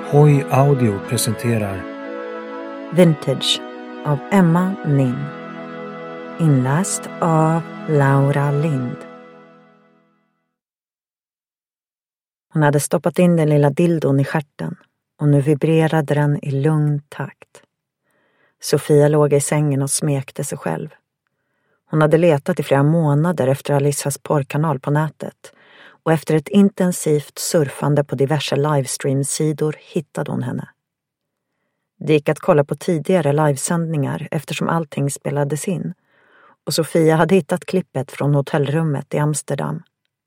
Hoi Audio presenterar Vintage av Emma Nin. Inläst av Laura Lind. Hon hade stoppat in den lilla dildon i stjärten och nu vibrerade den i lugn takt. Sofia låg i sängen och smekte sig själv. Hon hade letat i flera månader efter Alissas porrkanal på nätet och efter ett intensivt surfande på diverse livestream-sidor hittade hon henne. Det gick att kolla på tidigare livesändningar eftersom allting spelades in och Sofia hade hittat klippet från hotellrummet i Amsterdam.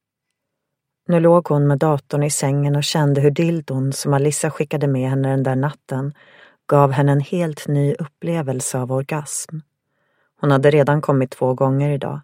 Nu låg hon med datorn i sängen och kände hur dildon som Alissa skickade med henne den där natten gav henne en helt ny upplevelse av orgasm. Hon hade redan kommit 2 gånger idag.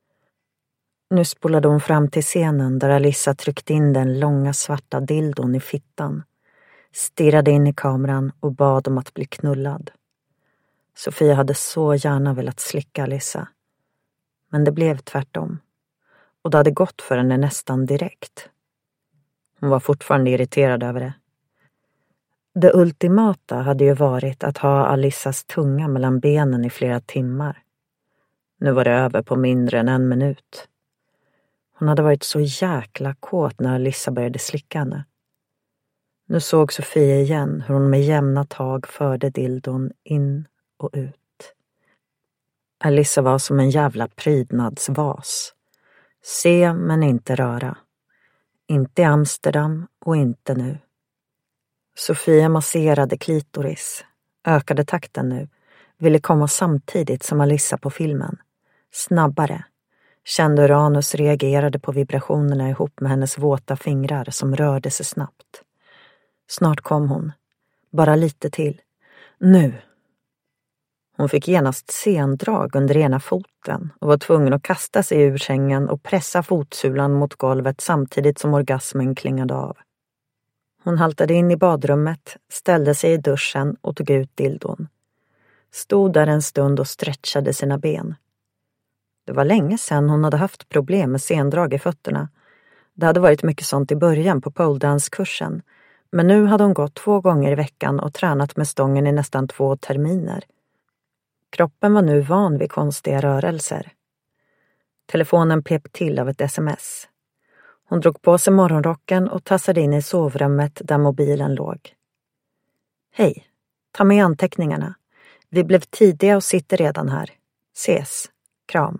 Nu spolade hon fram till scenen där Alissa tryckte in den långa svarta dildon i fittan, stirrade in i kameran och bad om att bli knullad. Sofia hade så gärna velat slicka Alissa. Men det blev tvärtom. Och det hade gått för henne nästan direkt. Hon var fortfarande irriterad över det. Det ultimata hade ju varit att ha Alissas tunga mellan benen i flera timmar. Nu var det över på mindre än 1 minut. Hon hade varit så jäkla kåt när Alissa började slicka henne. Nu såg Sofia igen hur hon med jämna tag förde dildon in och ut. Alissa var som en jävla prydnadsvas. Se men inte röra. Inte i Amsterdam och inte nu. Sofia masserade klitoris, ökade takten nu, ville komma samtidigt som Alissa på filmen. Snabbare. Kände hur anus reagerade på vibrationerna ihop med hennes våta fingrar som rörde sig snabbt. Snart kom hon. Bara lite till. Nu. Hon fick genast sendrag under ena foten och var tvungen att kasta sig ur sängen och pressa fotsulan mot golvet samtidigt som orgasmen klingade av. Hon haltade in i badrummet, ställde sig i duschen och tog ut dildon. Stod där en stund och stretchade sina ben. Det var länge sedan hon hade haft problem med sendrag i fötterna. Det hade varit mycket sånt i början på poledance-kursen. Men nu hade hon gått 2 gånger i veckan och tränat med stången i nästan 2 terminer. Kroppen var nu van vid konstiga rörelser. Telefonen pep till av ett sms. Hon drog på sig morgonrocken och tassade in i sovrummet där mobilen låg. Hej, ta med anteckningarna. Vi blev tidiga och sitter redan här. Ses, kram.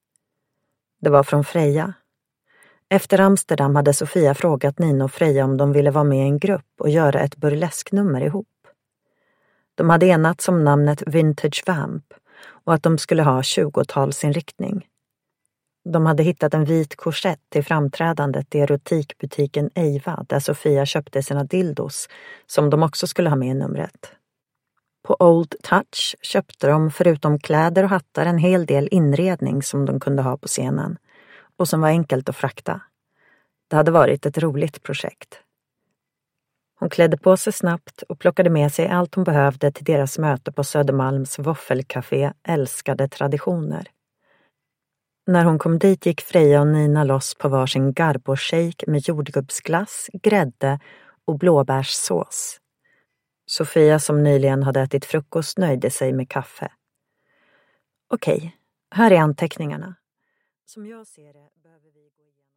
Det var från Freja. Efter Amsterdam hade Sofia frågat Nina och Freja om de ville vara med i en grupp och göra ett burlesknummer ihop. De hade enats om namnet Vintage Vamp och att de skulle ha 20-talsinriktning. De hade hittat en vit korsett till framträdandet i erotikbutiken Eiva där Sofia köpte sina dildos som de också skulle ha med i numret. På Old Touch köpte de förutom kläder och hattar en hel del inredning som de kunde ha på scenen och som var enkelt att frakta. Det hade varit ett roligt projekt. Hon klädde på sig snabbt och plockade med sig allt hon behövde till deras möte på Södermalms våffelcafé Älskade traditioner. När hon kom dit gick Freja och Nina loss på varsin garbo-shake med jordgubbsglass, grädde och blåbärssås. Sofia som nyligen hade ätit frukost nöjde sig med kaffe. Okej, här är anteckningarna. Som jag ser det behöver vi gå igenom...